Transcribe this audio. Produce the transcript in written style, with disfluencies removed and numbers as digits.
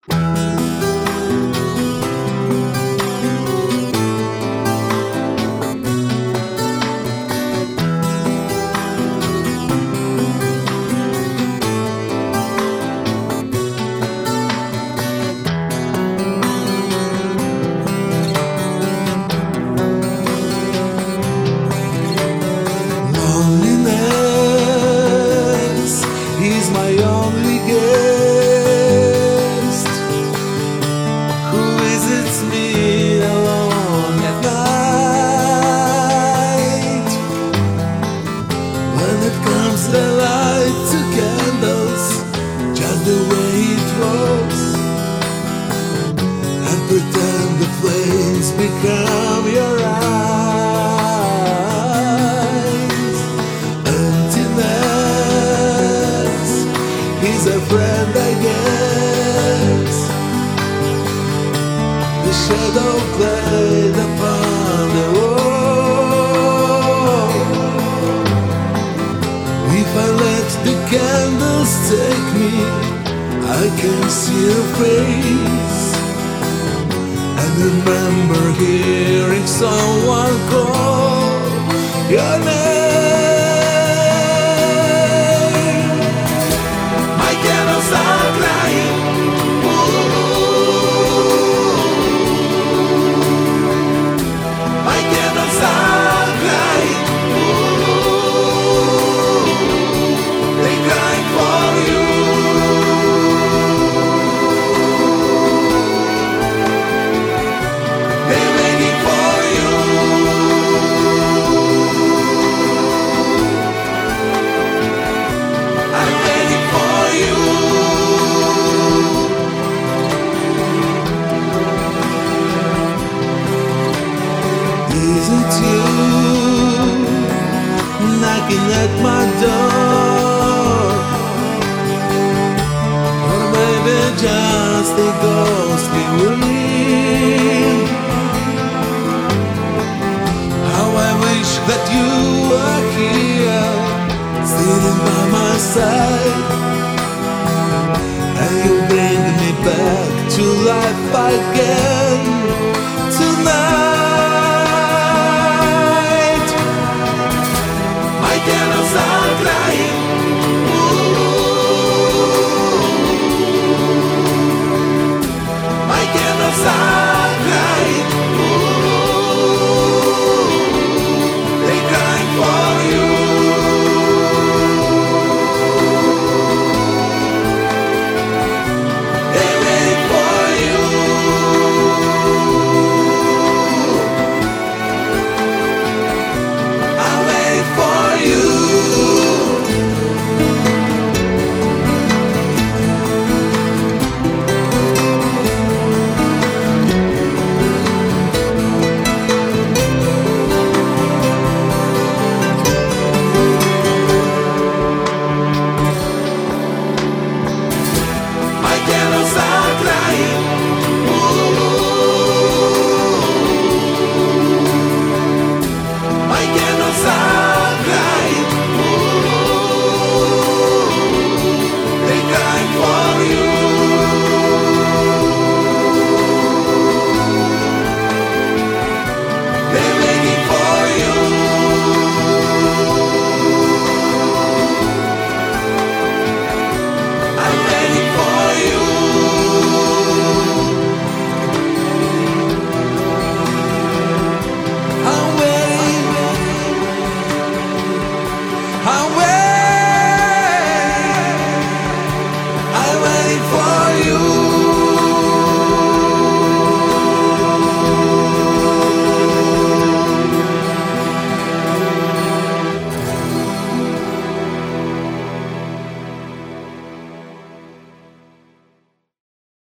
Loneliness is my only guest, who visits me alone at night. When it comes the light to candles, just the way it was, and pretend the flames become your eyes. Emptiness is a friend, I guess. The shadow played upon the wall. If I let the candles take me, I can see your face and remember hearing someone call your name. My candles are crying. My candles are crying. They cry for you. They're waiting for you. I'm waiting for you. Is it you knocking at my door? Or maybe just a ghostly wind?